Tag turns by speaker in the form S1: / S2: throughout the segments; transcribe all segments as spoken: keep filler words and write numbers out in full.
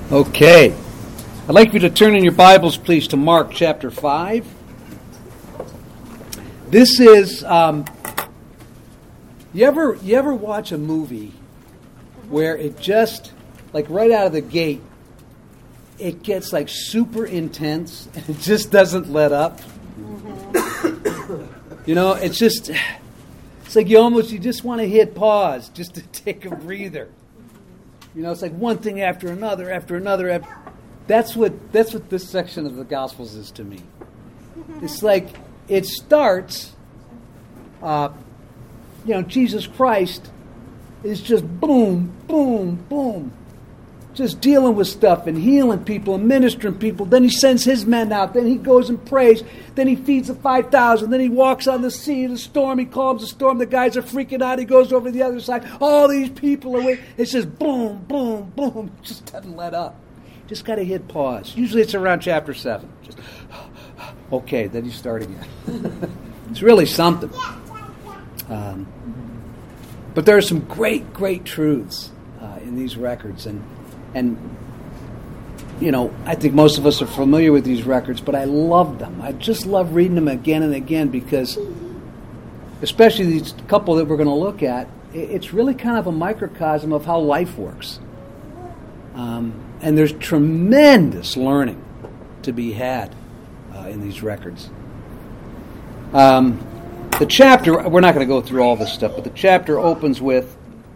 S1: Okay. I'd like you to turn in your Bibles, please, to Mark chapter five. This is, um, you ever you ever watch a movie where it just, like right out of the gate, it gets like super intense and it just doesn't let up? You know, it's just, it's like you almost, you just want to hit pause just to take a breather. You know, it's like one thing after another, after another. After, that's what that's what this section of the Gospels is to me. It's like it starts, uh, you know, Jesus Christ is just boom, boom, boom, just dealing with stuff and healing people and ministering people. Then he sends his men out. Then he goes and prays. Then he feeds the five thousand. Then he walks on the sea, the storm. He calms the storm. The guys are freaking out. He goes over to the other side. All these people are waiting. It's just boom, boom, boom. It just doesn't let up. Just got to hit pause. Usually it's around chapter seven. Just, okay, then you start again. It's really something. Um, but there are some great, great truths uh, in these records. And And, you know, I think most of us are familiar with these records, but I love them. I just love reading them again and again because, especially these couple that we're going to look at, it's really kind of a microcosm of how life works. Um, and there's tremendous learning to be had uh, in these records. Um, the chapter, we're not going to go through all this stuff, but the chapter opens with,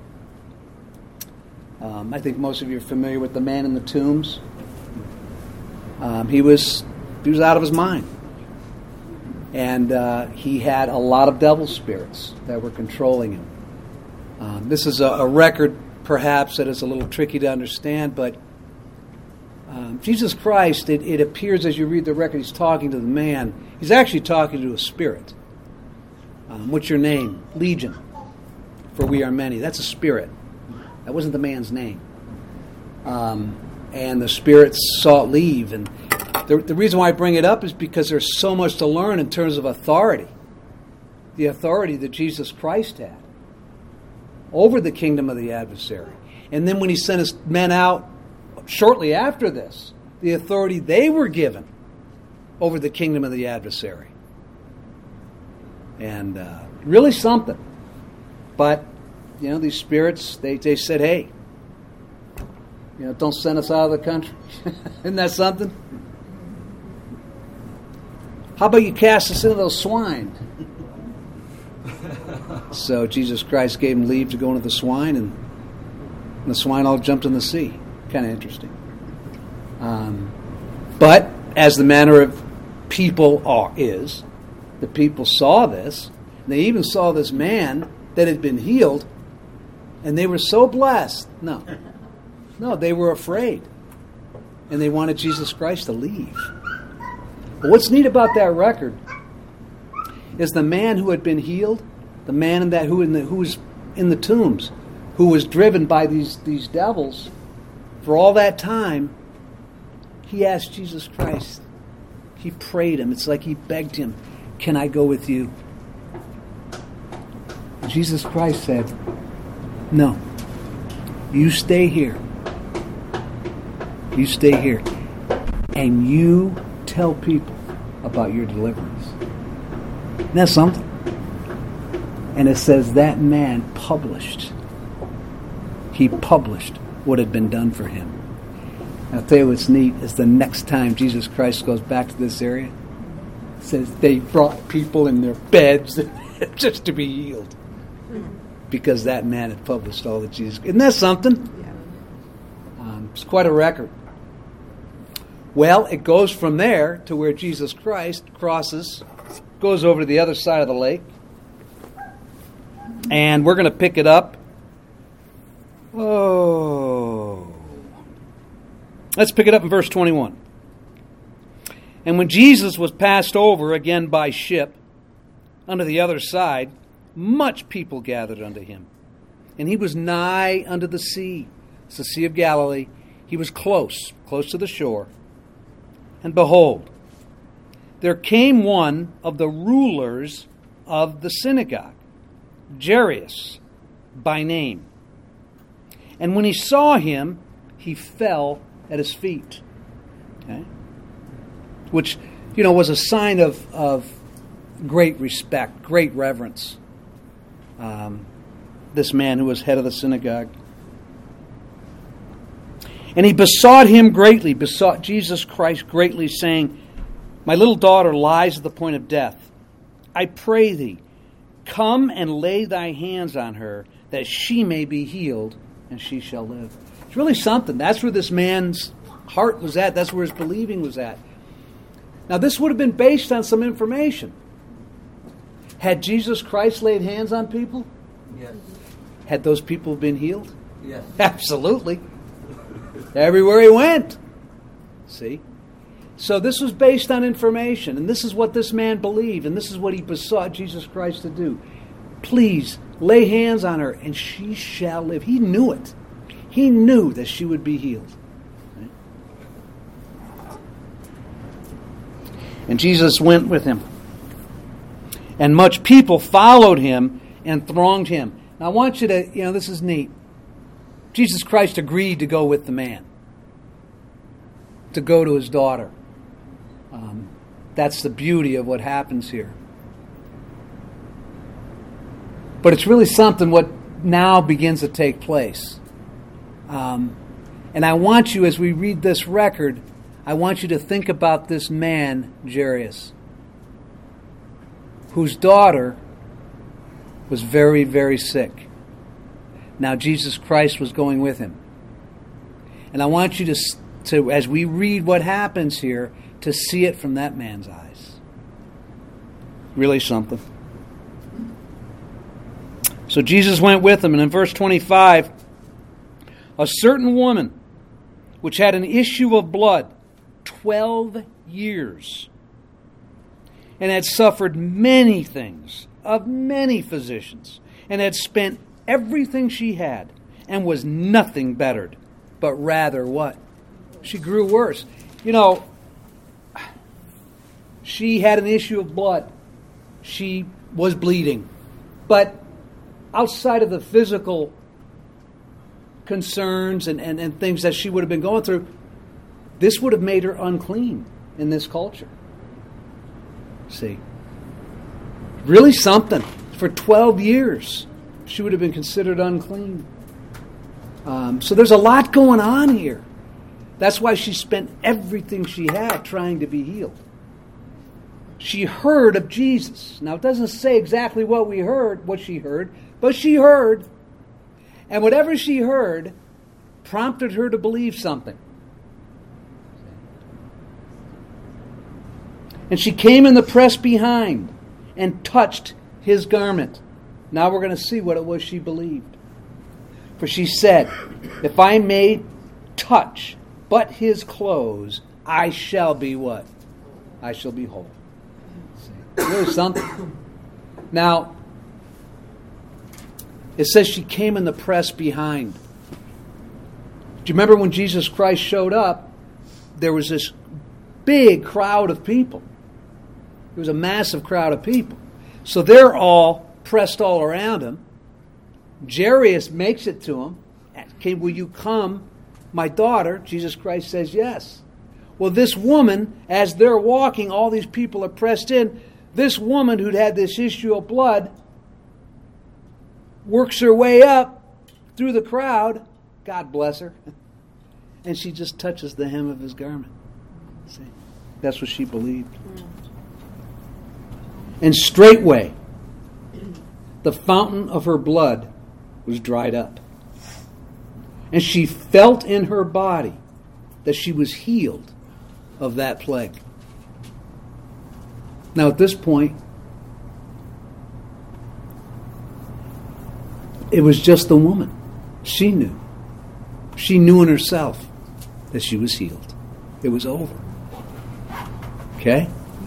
S1: Um, I think most of you are familiar with the man in the tombs. Um, he was he was out of his mind, and uh, he had a lot of devil spirits that were controlling him. Um, this is a, a record, perhaps, that is a little tricky to understand, but um, Jesus Christ, it, it appears as you read the record, he's talking to the man. He's actually talking to a spirit. Um, what's your name? Legion, for we are many. That's a spirit. That wasn't the man's name. Um, and the spirits sought leave. And the, the reason why I bring it up is because there's so much to learn in terms of authority. The authority that Jesus Christ had over the kingdom of the adversary. And then when he sent his men out shortly after this, the authority they were given over the kingdom of the adversary. And uh, really something. But you know, these spirits, they, they said, hey, you know, don't send us out of the country. Isn't that something? How about you cast us into those swine? So Jesus Christ gave him leave to go into the swine, and the swine all jumped in the sea. Kind of interesting. Um, but, as the manner of people are, is, the people saw this, and they even saw this man that had been healed, and they were so blessed. No. No, they were afraid. And they wanted Jesus Christ to leave. But what's neat about that record is the man who had been healed, the man in that who in the who was in the tombs, who was driven by these, these devils, for all that time, he asked Jesus Christ. He prayed him. It's like he begged him, can I go with you? Jesus Christ said, no, you stay here. You stay here. And you tell people about your deliverance. Isn't that something? And it says that man published. He published what had been done for him. And I'll tell you what's neat is the next time Jesus Christ goes back to this area, it says they brought people in their beds just to be healed. Because that man had published all that Jesus... Isn't that something? Yeah. Um, it's quite a record. Well, it goes from there to where Jesus Christ crosses, goes over to the other side of the lake. And we're going to pick it up. Oh. Let's pick it up in verse twenty-one. And when Jesus was passed over again by ship unto the other side, much people gathered unto him. And he was nigh unto the sea. It's the Sea of Galilee. He was close, close to the shore. And behold, there came one of the rulers of the synagogue, Jairus by name. And when he saw him, he fell at his feet. Okay? Which, you know, was a sign of, of great respect, great reverence. Um, this man who was head of the synagogue. And he besought him greatly, besought Jesus Christ greatly, saying, My little daughter lies at the point of death. I pray thee, come and lay thy hands on her, that she may be healed, and she shall live. It's really something. That's where this man's heart was at. That's where his believing was at. Now, this would have been based on some information. Had Jesus Christ laid hands on people?
S2: Yes.
S1: Had those people been healed?
S2: Yes.
S1: Absolutely. Everywhere he went. See? So this was based on information, and this is what this man believed, and this is what he besought Jesus Christ to do. Please, lay hands on her, and she shall live. He knew it. He knew that she would be healed. Right? And Jesus went with him. And much people followed him and thronged him. Now I want you to, you know, this is neat. Jesus Christ agreed to go with the man, to go to his daughter. Um, that's the beauty of what happens here. But it's really something what now begins to take place. Um, and I want you, as we read this record, I want you to think about this man, Jairus, whose daughter was very, very sick. Now Jesus Christ was going with him. And I want you to, to, as we read what happens here, to see it from that man's eyes. Really something. So Jesus went with him, and in verse twenty-five, a certain woman which had an issue of blood twelve years, and had suffered many things of many physicians, and had spent everything she had, and was nothing bettered, but rather what? She grew worse. You know, she had an issue of blood. She was bleeding. But outside of the physical concerns and, and, and things that she would have been going through, this would have made her unclean in this culture. See? Really something. For twelve years, she would have been considered unclean. Um, so there's a lot going on here. That's why she spent everything she had trying to be healed. She heard of Jesus. Now, it doesn't say exactly what we heard, what she heard, but she heard. And whatever she heard prompted her to believe something. And she came in the press behind and touched his garment. Now we're going to see what it was she believed. For she said, if I may touch but his clothes, I shall be what? I shall be whole. There's something. Now, it says she came in the press behind. Do you remember when Jesus Christ showed up, there was this big crowd of people. There was a massive crowd of people. So they're all pressed all around him. Jairus makes it to him. Okay, will you come, my daughter? Jesus Christ says yes. Well, this woman, as they're walking, all these people are pressed in. This woman who'd had this issue of blood works her way up through the crowd. God bless her. And she just touches the hem of his garment. See? That's what she believed. And straightway, the fountain of her blood was dried up. And she felt in her body that she was healed of that plague. Now at this point, it was just the woman. She knew. She knew in herself that she was healed. It was over. Okay?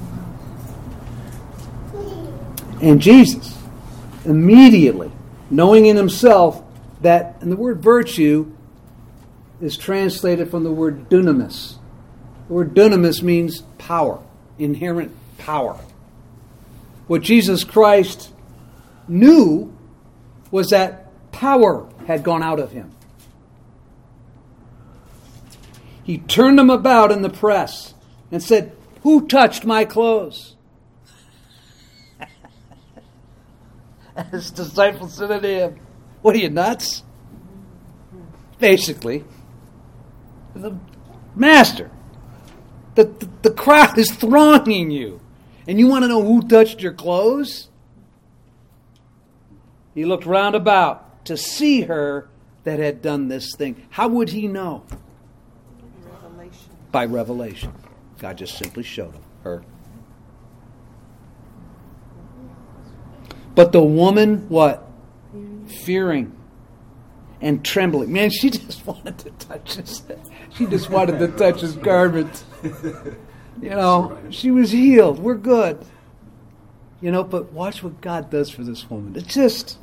S1: And Jesus, immediately, knowing in himself that, and the word virtue is translated from the word dunamis. The word dunamis means power, inherent power. What Jesus Christ knew was that power had gone out of him. He turned them about in the press and said, "Who touched my clothes?" And his disciples said to him, "What are you, nuts?" Basically, the Master, the, the, the crowd is thronging you, and you want to know who touched your clothes? He looked round about to see her that had done this thing. How would he know?
S2: Revelation.
S1: By revelation. God just simply showed him, her. But the woman, what? Fearing and trembling. Man, she just wanted to touch his She just wanted to touch his garment. You know, she was healed. We're good. You know, but watch what God does for this woman. It's just...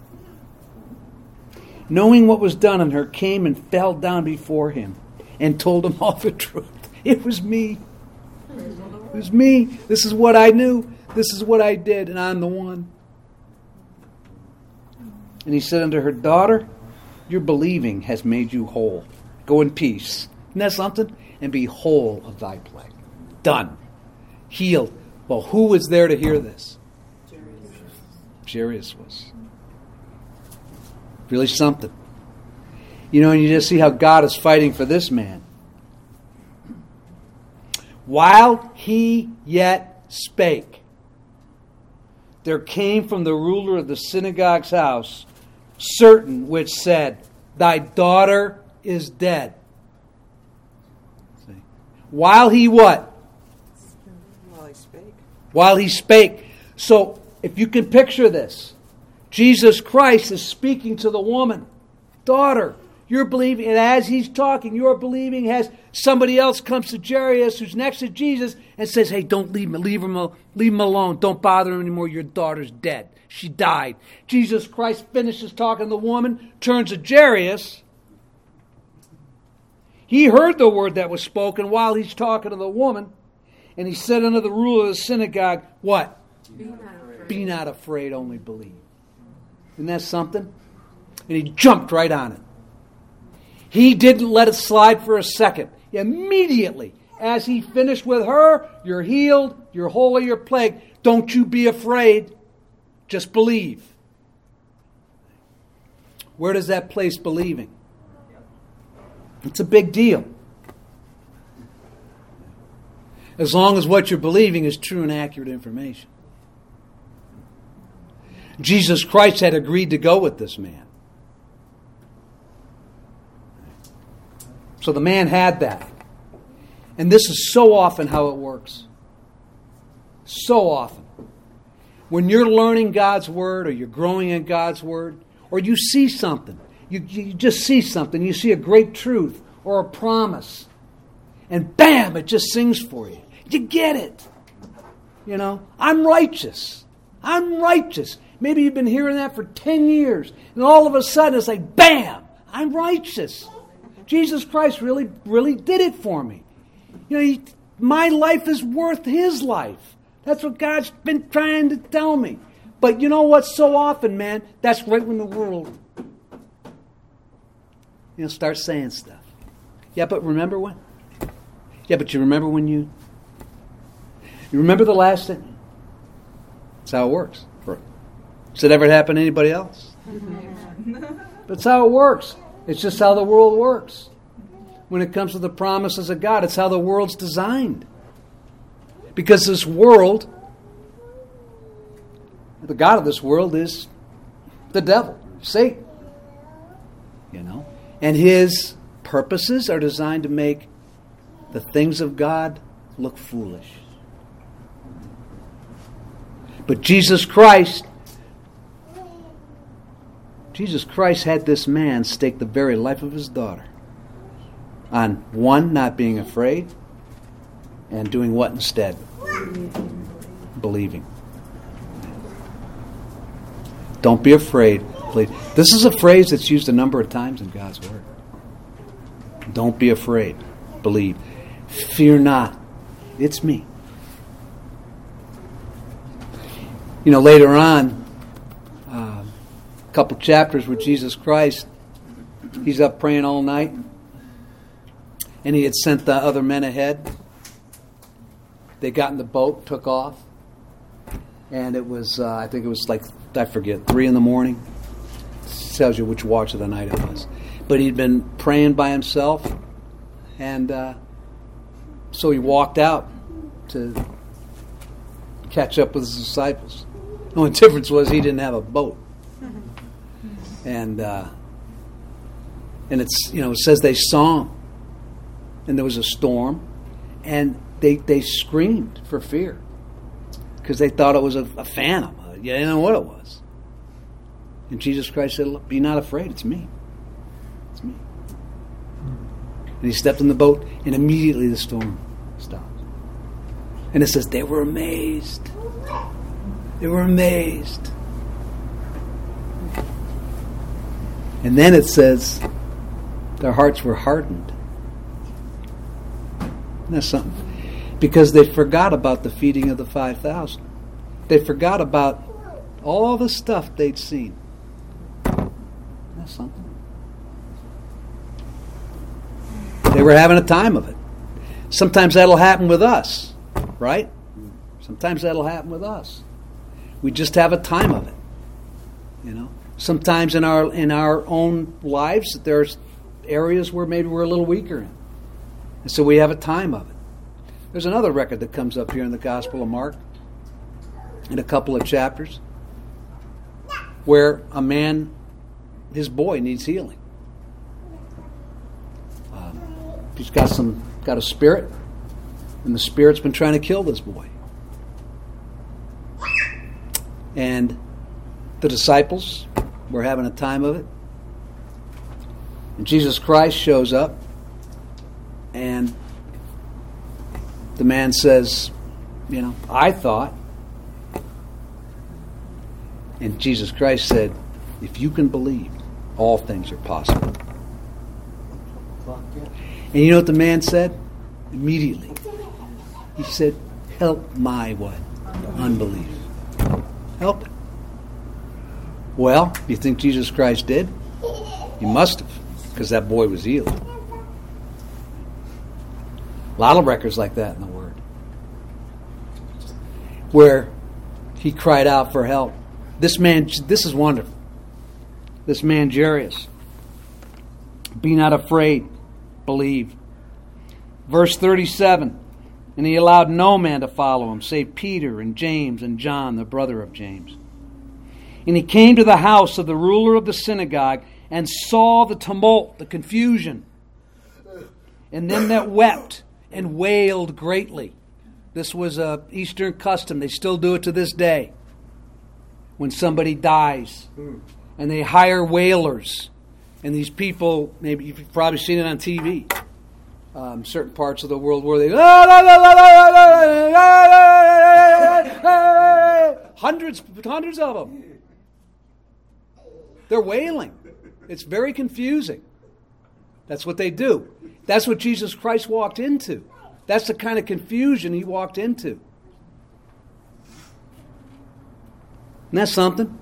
S1: knowing what was done on her, came and fell down before him and told him all the truth. It was me. It was me. This is what I knew. This is what I did, and I'm the one. And he said unto her, "Daughter, your believing has made you whole. Go in peace." Isn't that something? "And be whole of thy plague." Done. Healed. Well, who was there to hear this? Jairus was. Really something. You know, and you just see how God is fighting for this man. While he yet spake, there came from the ruler of the synagogue's house certain which said, "Thy daughter is dead." See? While he what?
S2: While he spake.
S1: While he spake. So, if you can picture this, Jesus Christ is speaking to the woman. "Daughter, you're believing," and as he's talking, you're believing, has somebody else comes to Jairus who's next to Jesus and says, "Hey, don't leave him, leave him, leave him alone. Don't bother him anymore. Your daughter's dead. She died." Jesus Christ finishes talking to the woman, turns to Jairus. He heard the word that was spoken while he's talking to the woman, and he said unto the ruler of the synagogue, what? Be not afraid. Be not afraid, only believe. Isn't that something? And he jumped right on it. He didn't let it slide for a second. Immediately, as he finished with her, "You're healed, you're whole of your plague. Don't you be afraid. Just believe." Where does that place believing? It's a big deal. As long as what you're believing is true and accurate information. Jesus Christ had agreed to go with this man. So the man had that. And this is so often how it works. So often. When you're learning God's Word, or you're growing in God's Word, or you see something, you, you just see something, you see a great truth or a promise, and bam, it just sings for you. You get it. You know, I'm righteous. I'm righteous. Maybe you've been hearing that for ten years, and all of a sudden it's like, bam, I'm righteous. Jesus Christ really, really did it for me. You know, he, my life is worth His life. That's what God's been trying to tell me. But you know what? So often, man, that's right when the world, you know, starts saying stuff. Yeah, but remember when? Yeah, but you remember when you... You remember the last thing? That's how it works. Does it ever happen to anybody else? That's how it works. It's just how the world works. When it comes to the promises of God, it's how the world's designed. Because this world, the God of this world is the devil, Satan. You know? And his purposes are designed to make the things of God look foolish. But Jesus Christ, Jesus Christ had this man stake the very life of his daughter on, one, not being afraid, and doing what instead? Believing. Don't be afraid. Believe. This is a phrase that's used a number of times in God's Word. Don't be afraid. Believe. Fear not. It's me. You know, later on, uh, a couple chapters with Jesus Christ, he's up praying all night. and he had sent the other men ahead. They got in the boat, took off, and it was, uh, I think it was like, I forget, three in the morning. It tells you which watch of the night it was. But he'd been praying by himself, and uh, so he walked out to catch up with his disciples. The only difference was he didn't have a boat. And uh, and it's, you know, it says they saw him, and there was a storm, and they they screamed for fear because they thought it was a, a phantom. You didn't know what it was. And Jesus Christ said, "Look, be not afraid. It's me. It's me." And he stepped in the boat, and immediately the storm stopped. And it says they were amazed. They were amazed. And then it says their hearts were hardened. Isn't that something? Because they forgot about the feeding of the five thousand. They forgot about all the stuff they'd seen. That's something. They were having a time of it. Sometimes that'll happen with us, right? Sometimes that'll happen with us. We just have a time of it, you know. Sometimes in our in our own lives, there's areas where maybe we're a little weaker in, and so we have a time of it. There's another record that comes up here in the Gospel of Mark, in a couple of chapters, where a man, his boy, needs healing. Um, he's got some got a spirit, and the spirit's been trying to kill this boy. And the disciples were having a time of it. And Jesus Christ shows up, and the man says, you know, I thought. And Jesus Christ said, if you can believe, all things are possible. And you know what the man said? Immediately. He said, help my what? Unbelief. Help it. Well, you think Jesus Christ did? He must have, because that boy was healed. A lot of records like that in the Word, where he cried out for help. This man, this is wonderful. This man, Jairus, be not afraid, believe. Verse thirty-seven, and he allowed no man to follow him, save Peter and James and John, the brother of James. And he came to the house of the ruler of the synagogue and saw the tumult, the confusion, and them that wept and wailed greatly. This was a Eastern custom. They still do it to this day. When somebody dies, and they hire wailers, and these people, maybe you've probably seen it on T V, um, certain parts of the world where they hundreds, hundreds of them. They're wailing. It's very confusing. That's what they do. That's what Jesus Christ walked into. That's the kind of confusion he walked into. Isn't that something?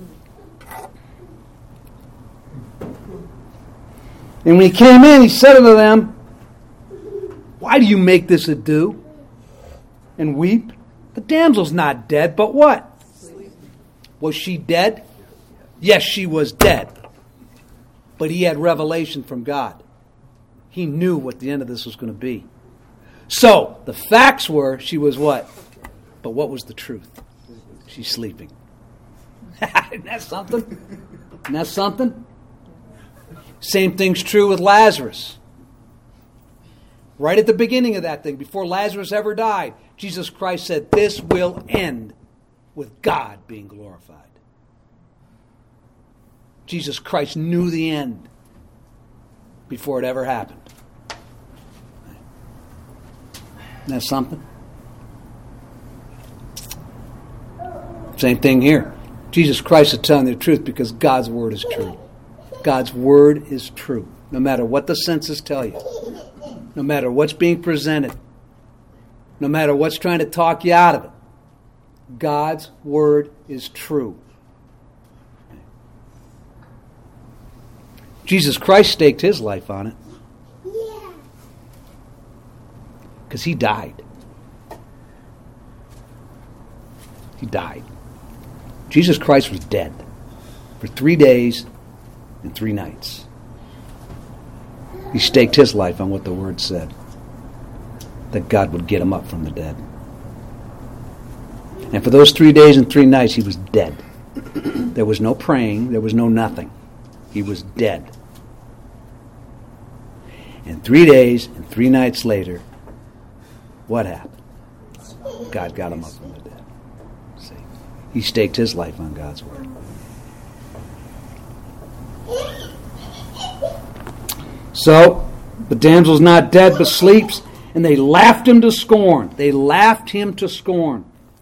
S1: And when he came in, he said unto them, why do you make this ado and weep? The damsel's not dead, but what? Was she dead? Yes, she was dead. But he had revelation from God. He knew what the end of this was going to be. So, the facts were, she was what? But what was the truth? She's sleeping. Isn't that something? Isn't that something? Same thing's true with Lazarus. Right at the beginning of that thing, before Lazarus ever died, Jesus Christ said, this will end with God being glorified. Jesus Christ knew the end before it ever happened. Isn't that something? Same thing here. Jesus Christ is telling the truth because God's word is true. God's word is true. No matter what the senses tell you. No matter what's being presented. No matter what's trying to talk you out of it. God's word is true. Jesus Christ staked his life on it. Because he died. He died. Jesus Christ was dead for three days and three nights. He staked his life on what the Word said, that God would get him up from the dead. And for those three days and three nights, he was dead. There was no praying. There was no nothing. He was dead. And three days and three nights later, what happened? God got him up from the dead. See, he staked his life on God's Word. So, the damsel's not dead but sleeps, and they laughed him to scorn. They laughed him to scorn.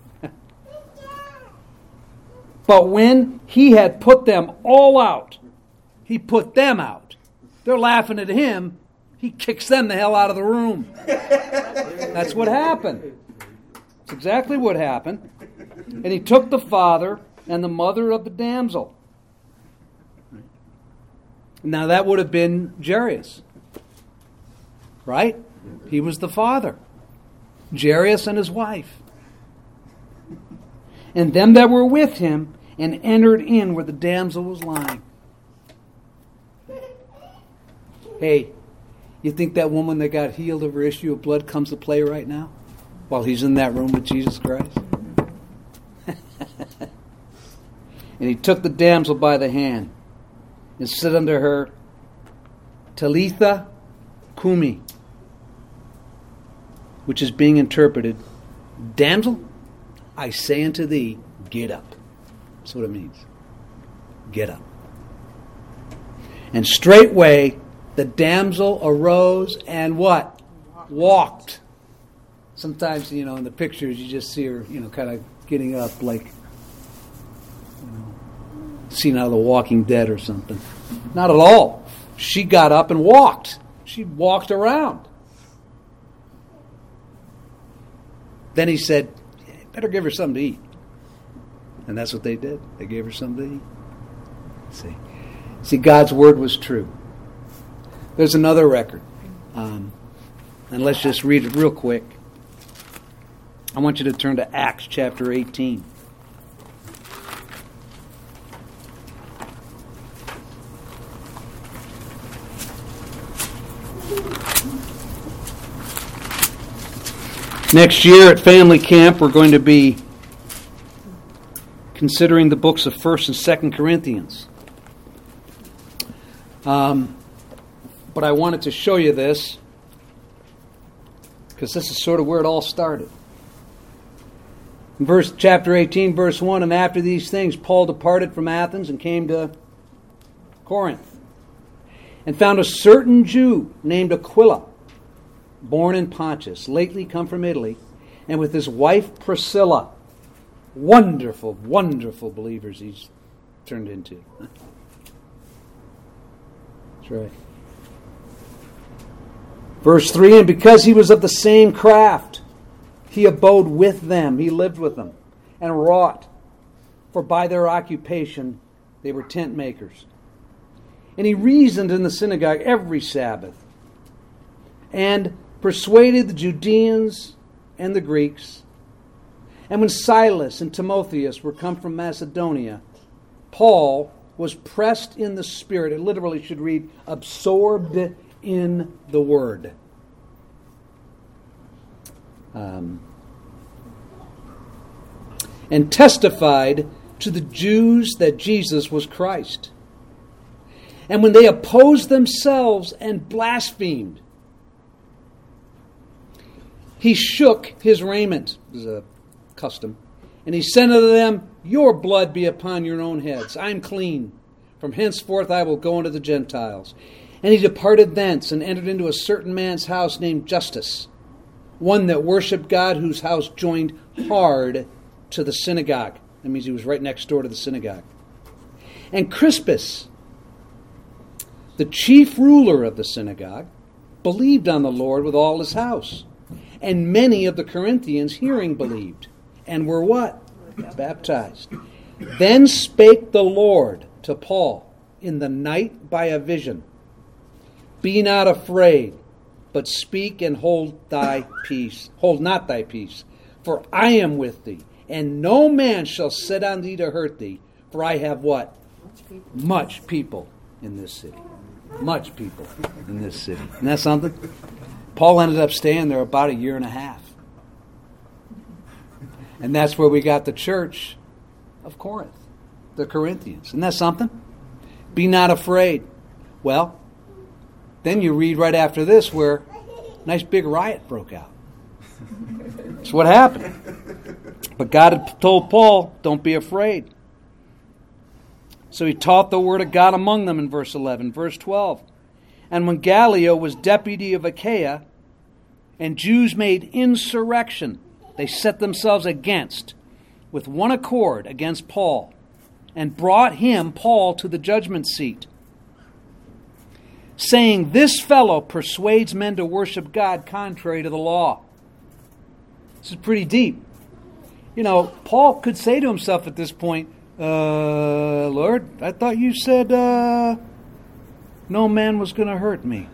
S1: But when he had put them all out, he put them out. They're laughing at him. He kicks them the hell out of the room. That's what happened. That's exactly what happened. And he took the father and the mother of the damsel. Now that would have been Jairus. Right? He was the father. Jairus and his wife. And them that were with him, and entered in where the damsel was lying. Hey, you think that woman that got healed of her issue of blood comes to play right now? While he's in that room with Jesus Christ? And he took the damsel by the hand, and said unto her, Talitha Kumi, which is being interpreted, Damsel, I say unto thee, get up. That's what it means. Get up. And straightway the damsel arose and what? Walked. Sometimes, you know, in the pictures you just see her, you know, kind of getting up like, you know, seen out of The Walking Dead or something. Not at all. She got up and walked. She walked around. Then he said, better give her something to eat. And that's what they did. They gave her something to eat. See, See, God's word was true. There's another record. Um, and let's just read it real quick. I want you to turn to Acts chapter eighteen. Next year at family camp, we're going to be considering the books of First and Second Corinthians. Um, but I wanted to show you this because this is sort of where it all started. In verse chapter eighteen, verse one, and after these things, Paul departed from Athens and came to Corinth, and found a certain Jew named Aquila, born in Pontus, lately come from Italy, and with his wife Priscilla. Wonderful, wonderful believers he's turned into. That's right. Verse three, and because he was of the same craft, he abode with them, he lived with them, and wrought, for by their occupation they were tent makers. And he reasoned in the synagogue every Sabbath, and persuaded the Judeans and the Greeks. And when Silas and Timotheus were come from Macedonia, Paul was pressed in the Spirit. It literally should read, absorbed in the Word. Um, and testified to the Jews that Jesus was Christ. And when they opposed themselves and blasphemed, he shook his raiment. This is a custom. And he said unto them, your blood be upon your own heads. I am clean. From henceforth I will go unto the Gentiles. And he departed thence and entered into a certain man's house named Justus, one that worshipped God, whose house joined hard to the synagogue. That means he was right next door to the synagogue. And Crispus, the chief ruler of the synagogue, believed on the Lord with all his house. And many of the Corinthians hearing believed, and were what? Baptized. Then spake the Lord to Paul in the night by a vision. Be not afraid, but speak and hold thy peace. Hold not thy peace, for I am with thee, and no man shall set on thee to hurt thee, for I have what? Much people in this city. Much people in this city. Isn't that something? Paul ended up staying there about a year and a half. And that's where we got the church of Corinth, the Corinthians. Isn't that something? Be not afraid. Well, then you read right after this where a nice big riot broke out. That's what happened. But God had told Paul, don't be afraid. So he taught the word of God among them in verse eleven. Verse twelve. And when Gallio was deputy of Achaia, and Jews made insurrection, they set themselves against, with one accord against Paul, and brought him, Paul, to the judgment seat, saying, this fellow persuades men to worship God contrary to the law. This is pretty deep. You know, Paul could say to himself at this point, uh, Lord, I thought you said uh, no man was going to hurt me.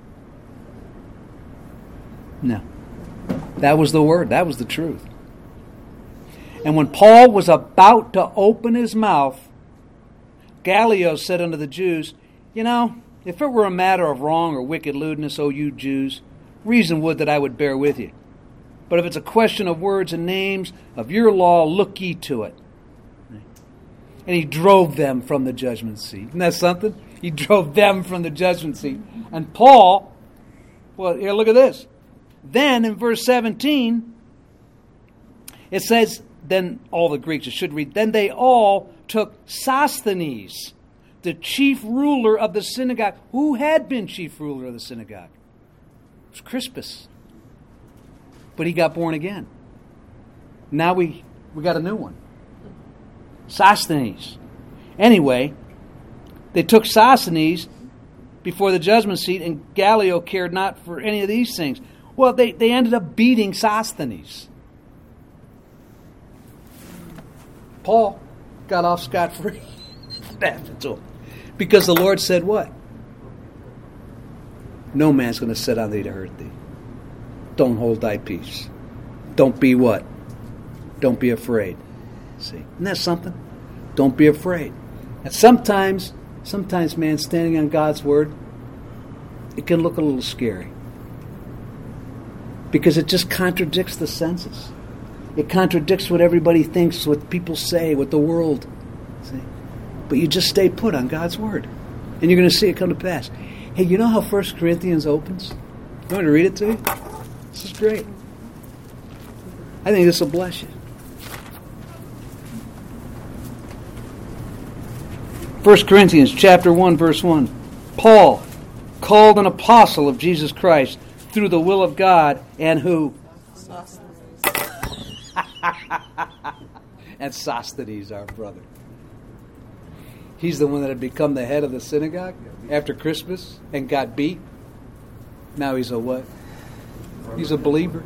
S1: No. That was the word. That was the truth. And when Paul was about to open his mouth, Gallio said unto the Jews, you know, if it were a matter of wrong or wicked lewdness, O you Jews, reason would that I would bear with you. But if it's a question of words and names of your law, look ye to it. And he drove them from the judgment seat. Isn't that something? He drove them from the judgment seat. And Paul, well, here, look at this. Then in verse seventeen, it says, then all the Greeks, it should read, then they all took Sosthenes, the chief ruler of the synagogue. Who had been chief ruler of the synagogue? It was Crispus. But he got born again. Now we, we got a new one. Sosthenes. Anyway, they took Sosthenes before the judgment seat, and Gallio cared not for any of these things. Well, they, they ended up beating Sosthenes. Paul got off scot-free. Because the Lord said what? No man's going to sit on thee to hurt thee. Don't hold thy peace. Don't be what? Don't be afraid. See, isn't that something? Don't be afraid. And sometimes, sometimes, man, standing on God's word, it can look a little scary. Because it just contradicts the senses. It contradicts what everybody thinks, what people say, what the world. See? But you just stay put on God's word. And you're going to see it come to pass. Hey, you know how First Corinthians opens? You want me to read it to you? This is great. I think this will bless you. First Corinthians chapter one, verse one. Paul, called an apostle of Jesus Christ through the will of God, and who? And Sosthenes, our brother. He's the one that had become the head of the synagogue after Crispus and got beat. Now he's a what? He's a believer.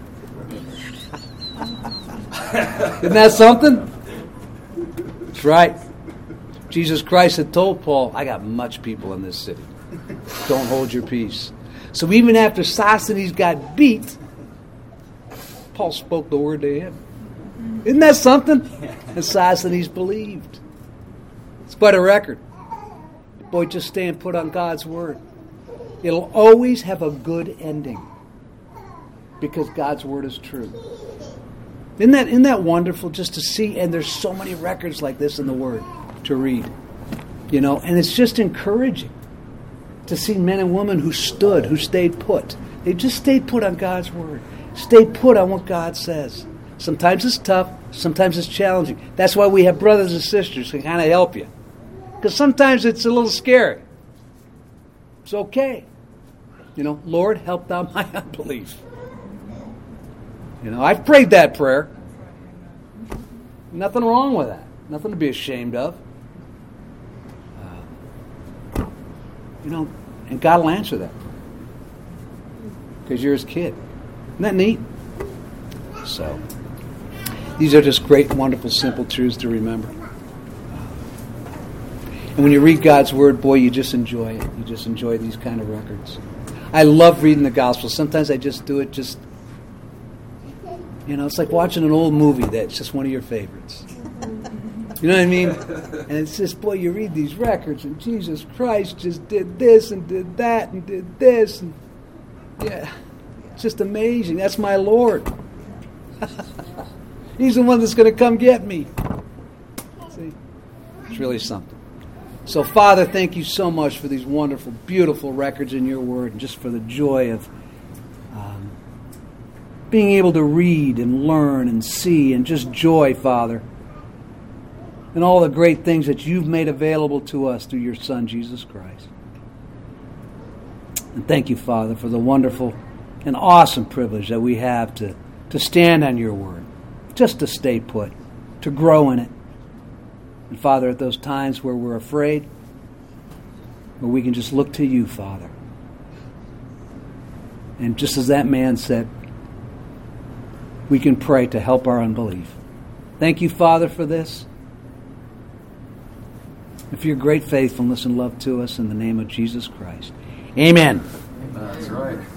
S1: Isn't that something? That's right. Jesus Christ had told Paul, I got much people in this city. Don't hold your peace. So even after Sosthenes got beat, Paul spoke the word to him. Isn't that something? And Sosthenes believed. It's quite a record. Boy, just staying put on God's word. It'll always have a good ending. Because God's word is true. Isn't that, isn't that wonderful just to see? And there's so many records like this in the word to read. You know, and it's just encouraging to see men and women who stood, who stayed put. They just stayed put on God's word. Stayed put on what God says. Sometimes it's tough. Sometimes it's challenging. That's why we have brothers and sisters who kind of help you. Because sometimes it's a little scary. It's okay. You know, Lord, help thou my unbelief. You know, I've prayed that prayer. Nothing wrong with that. Nothing to be ashamed of. Uh, you know, and God will answer that. Because you're his kid. Isn't that neat? So, these are just great, wonderful, simple truths to remember. And when you read God's word, boy, you just enjoy it. You just enjoy these kind of records. I love reading the Gospel. Sometimes I just do it just, you know, it's like watching an old movie that's just one of your favorites. You know what I mean? And it's just, boy, you read these records, and Jesus Christ just did this and did that and did this. And yeah, it's just amazing. That's my Lord. He's the one that's going to come get me. See? It's really something. So, Father, thank you so much for these wonderful, beautiful records in your word, and just for the joy of um, being able to read and learn and see, and just joy, Father, and all the great things that you've made available to us through your Son, Jesus Christ. And thank you, Father, for the wonderful and awesome privilege that we have to, to stand on your word, just to stay put, to grow in it. And Father, at those times where we're afraid, where we can just look to you, Father. And just as that man said, we can pray to help our unbelief. Thank you, Father, for this. And for your great faithfulness and love to us in the name of Jesus Christ. Amen.
S3: That's right.